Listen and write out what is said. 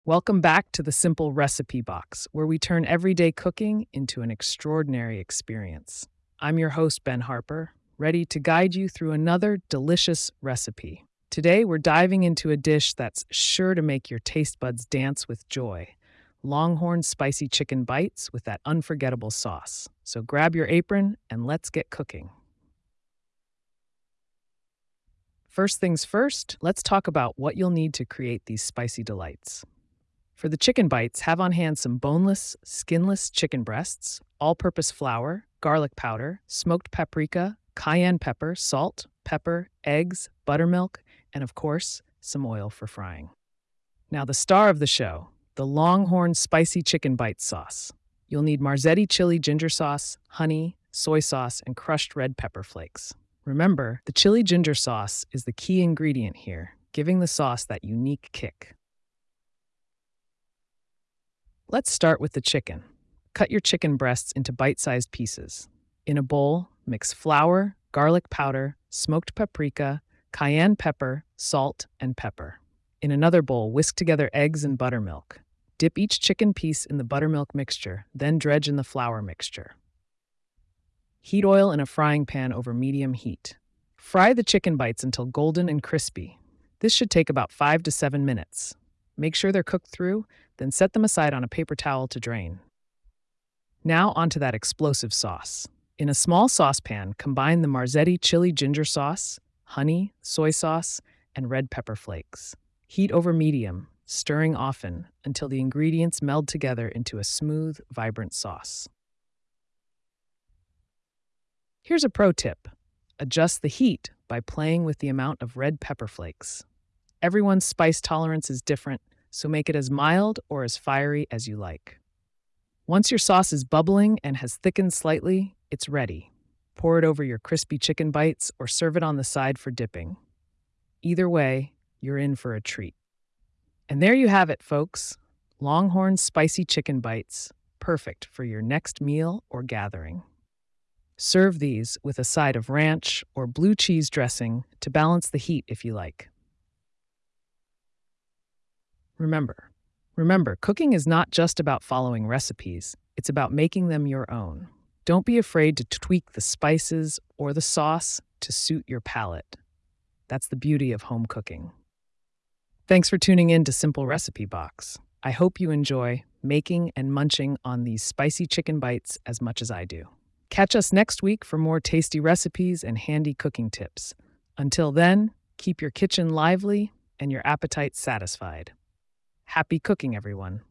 Welcome back to the Simple Recipe Box, where we turn everyday cooking into an extraordinary experience. I'm your host, Ben Harper, ready to guide you through another delicious recipe. Today, we're diving into a dish that's sure to make your taste buds dance with joy: Longhorn spicy chicken bites with that unforgettable sauce. So grab your apron and let's get cooking. First things first, let's talk about what you'll need to create these spicy delights. For the chicken bites, have on hand some boneless, skinless chicken breasts, all purpose flour, garlic powder, smoked paprika, cayenne pepper, salt, pepper, eggs, buttermilk, and of course, some oil for frying. Now, the star of the show, the Longhorn spicy chicken bite sauce. You'll need Marzetti chili ginger sauce, honey, soy sauce, and crushed red pepper flakes. Remember, the chili ginger sauce is the key ingredient here, giving the sauce that unique kick. Let's start with the chicken. Cut your chicken breasts into bite-sized pieces. In a bowl, mix flour, garlic powder, smoked paprika, cayenne pepper, salt, and pepper. In another bowl, whisk together eggs and buttermilk. Dip each chicken piece in the buttermilk mixture, then dredge in the flour mixture. Heat oil in a frying pan over medium heat. Fry the chicken bites until golden and crispy. This should take about 5 to 7 minutes. Make sure they're cooked through, then set them aside on a paper towel to drain. Now onto that explosive sauce. In a small saucepan, combine the Marzetti chili ginger sauce, honey, soy sauce, and red pepper flakes. Heat over medium, stirring often until the ingredients meld together into a smooth, vibrant sauce. Here's a pro tip. Adjust the heat by playing with the amount of red pepper flakes. Everyone's spice tolerance is different, so make it as mild or as fiery as you like. Once your sauce is bubbling and has thickened slightly, it's ready. Pour it over your crispy chicken bites or serve it on the side for dipping. Either way, you're in for a treat. And there you have it, folks. Longhorn spicy chicken bites, perfect for your next meal or gathering. Serve these with a side of ranch or blue cheese dressing to balance the heat if you like. Remember, cooking is not just about following recipes, it's about making them your own. Don't be afraid to tweak the spices or the sauce to suit your palate. That's the beauty of home cooking. Thanks for tuning in to Simple Recipe Box. I hope you enjoy making and munching on these spicy chicken bites as much as I do. Catch us next week for more tasty recipes and handy cooking tips. Until then, keep your kitchen lively and your appetite satisfied. Happy cooking, everyone.